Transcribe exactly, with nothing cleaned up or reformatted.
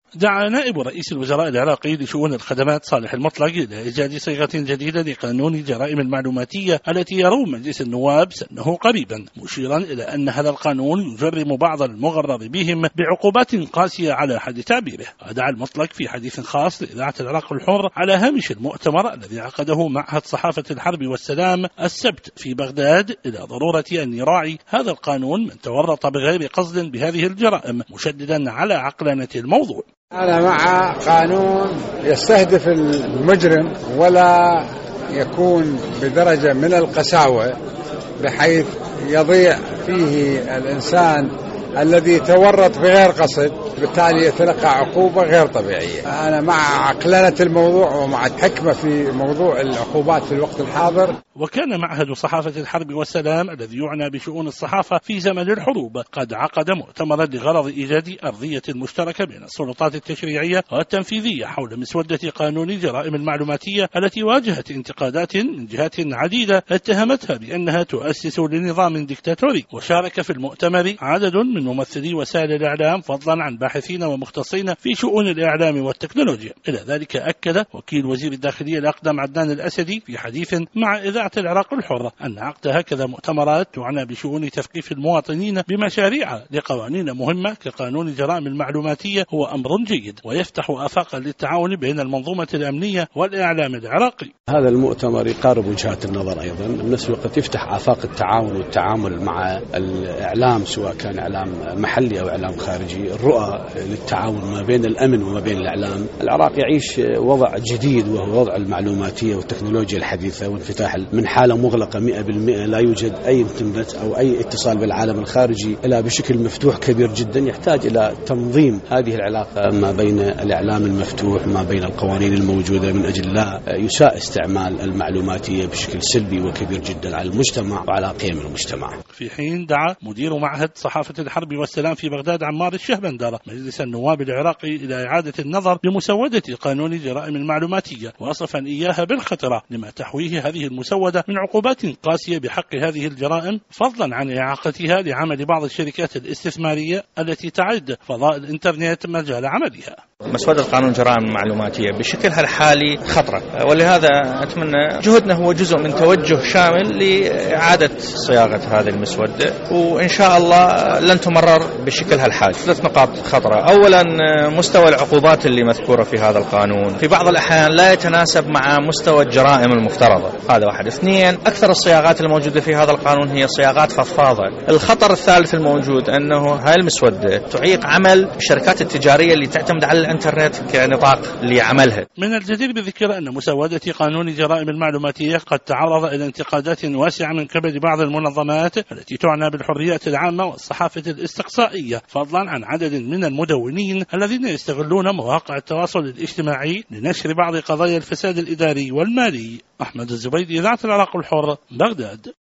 دعا نائب رئيس الوزراء العراقي لشؤون الخدمات صالح المطلق إلى إيجاد صيغة جديدة لقانون الجرائم المعلوماتية التي يروم مجلس النواب سنه قريبا، مشيرا إلى أن هذا القانون يجرم بعض المغرر بهم بعقوبات قاسية على حد تعبيره. ودعا المطلق في حديث خاص لإذاعة العراق الحر على هامش المؤتمر الذي عقده معهد صحافة الحرب والسلام السبت في بغداد إلى ضرورة أن يراعي هذا القانون من تورط بغير قصد بهذه الجرائم، مشددا على عقلانة الموضوع. أنا مع قانون يستهدف المجرم ولا يكون بدرجة من القساوة بحيث يضيع فيه الإنسان الذي تورط بغير قصد، بالتالي يتلقى عقوبة غير طبيعية. أنا مع عقلانة الموضوع ومع الحكمة في موضوع العقوبات في الوقت الحاضر. وكان معهد صحافة الحرب والسلام الذي يعنى بشؤون الصحافة في زمن الحروب قد عقد مؤتمرا لغرض إيجاد أرضية مشتركة بين السلطات التشريعية والتنفيذية حول مسودة قانون الجرائم المعلوماتية التي واجهت انتقادات من جهات عديدة اتهمتها بأنها تؤسس لنظام ديكتاتوري. وشارك في المؤتمر عدد من ممثلي وسائل الإعلام فضلا عن باحثين ومختصين في شؤون الإعلام والتكنولوجيا. إلى ذلك أكد وكيل وزير الداخلية الأقدم عدنان الأسدي في حديث مع إذاعة العراق الحر أن عقد هكذا مؤتمرات تعنى بشؤون تثقيف المواطنين بمشاريع لقوانين مهمة كقانون الجرائم المعلوماتية هو أمر جيد ويفتح آفاقا للتعاون بين المنظومة الأمنية والإعلام العراقي. هذا المؤتمر يقارب وجهات النظر أيضا، بنفس الوقت يفتح آفاق التعاون والتعامل مع الإعلام سواء كان إعلام محلي أو إعلام خارجي، الرؤى للتعاون ما بين الأمن وما بين الإعلام. العراق يعيش وضع جديد وهو وضع المعلوماتية والتكنولوجيا الحديثة وانفتاح من حالة مغلقة مئة بالمئة لا يوجد أي انترنت أو أي اتصال بالعالم الخارجي إلى بشكل مفتوح كبير جدا، يحتاج إلى تنظيم هذه العلاقة ما بين الإعلام المفتوح ما بين القوانين الموجودة من أجل لا يساء استعمال المعلوماتية بشكل سلبي وكبير جدا على المجتمع وعلى قيم المجتمع. في حين دعا مدير معهد صحافة الحرب والسلام في بغداد عمار الشهبندر مجلس النواب العراقي إلى إعادة النظر بمسودة قانون الجرائم المعلوماتية، وصفا إياها بالخطرة لما تحويه هذه المسودة من عقوبات قاسية بحق هذه الجرائم، فضلا عن إعاقتها لعمل بعض الشركات الاستثمارية التي تعد فضاء الإنترنت مجال عملها. مسودة قانون الجرائم المعلوماتية بشكلها الحالي خطرة، ولهذا أتمنى جهدنا هو جزء من توجه شامل لإعادة صياغة هذه المسودة، وإن شاء الله لن تمرر بشكلها الحالي. ثلاث نقاط خطرة: أولا مستوى العقوبات اللي مذكورة في هذا القانون في بعض الأحيان لا يتناسب مع مستوى الجرائم المفترضة، هذا واحد. اثنين، أكثر الصياغات الموجودة في هذا القانون هي صياغات فضفاضة. الخطر الثالث الموجود أنه هاي المسودة تعيق عمل الشركات التجارية اللي تعتمد على الانترنت كنطاق لعملها. من الجدير بالذكر أن مسودة قانون الجرائم المعلوماتية قد تعرض إلى انتقادات واسعة من قبل بعض المنظمات التي تعنى بالحريات العامة والصحافة الاستقصائية، فضلا عن عدد من المدونين الذين يستغلون مواقع التواصل الاجتماعي لنشر بعض قضايا الفساد الإداري والمالي. أحمد الزبيدي، إذاعة العراق الحر، بغداد.